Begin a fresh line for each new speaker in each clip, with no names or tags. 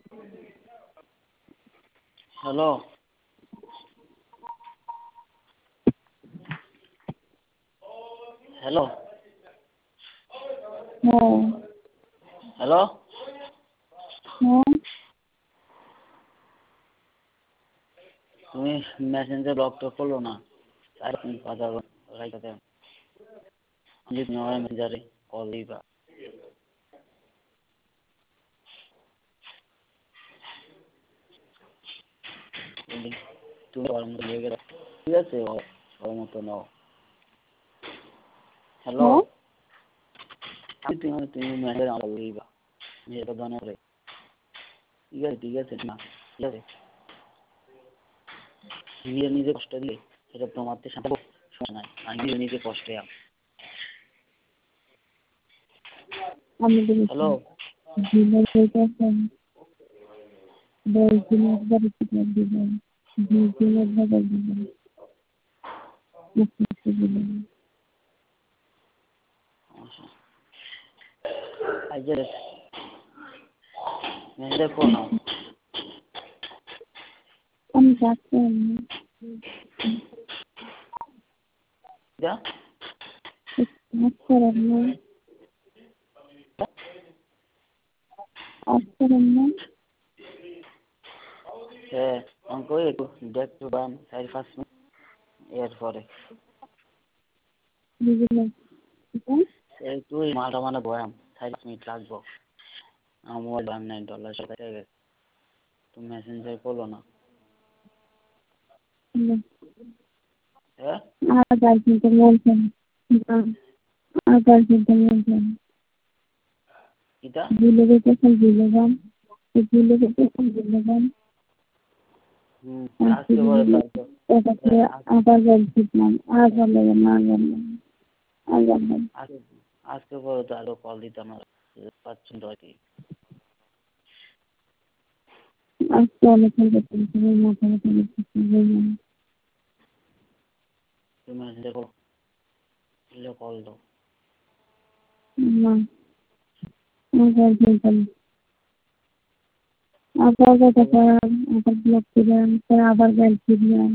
hello hello hello তুমি Messenger ব্লকটা করলো না আর তুমি কথা রাইখাতে আমি তুমি আমার মেসেঞ্জারে কল দিবা তুমি ওর মতো লেগে ঠিক আছে ওর মতো নাও হ্যালো তুমি মেসেঞ্জারে আমার কল দিবা এটা বানা করে ঠিক আছে না ঠিক আছে নিজে কষ্ট দিলে সেটা তোমার তো সাথে সমস্যা নাই আমি নিজে কষ্টে হ্যালো মেসেঞ্জার ফোন নাও
আমি যাচ্ছি
হ্যাঁ অঙ্ক একটু দেখতে পান 4-5 মিনিট এরপরে তুই মালটা মানে বয়াম 4 মিনিট লাগবো আমার মোবাইল $9 সাথে গেছে তুমি মেসেঞ্জার করলো না হ্যাঁ কিটা আজকে পরে আজকে পরে তো আরো কল দিতাম না পাচ্ছেন তো আর কি তুমি মেসেঞ্জার করো কল দাও
আবার ব্লক দিলাম আবার দিলাম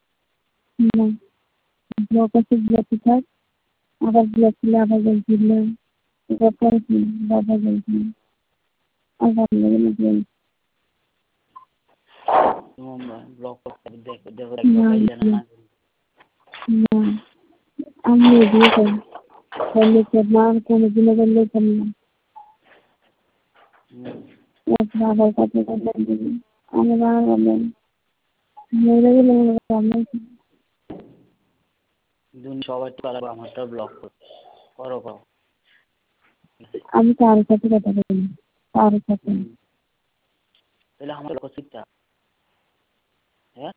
ব্লক আছে ব্লক থাক আবার ব্লক দিলে আবার দিলাম আবার দিলাম আবার
ব্লক দেখো
আমি এগিয়ে যাই কোনোদিনও বললে না আবার কাছে আমি বললাম মেরে গেলে
সবাই পারবো আমারটা ব্লক করো
আমি কারোর সাথে কথা বলি কারোর সাথে
তাহলে আমার শিখতে হ্যাঁ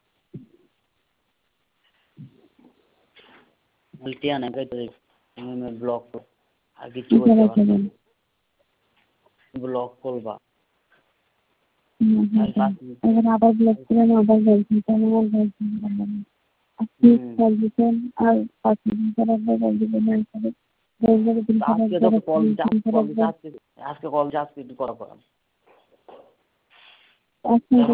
উল্টিয়া না তুমি ব্লক আর কিছু বলতে পারছো ব্লক করবা
এবার আবার ব্লক করে আবার বলছি আর 5 মিনিট পর একবার বলবেন
আজকে কল করা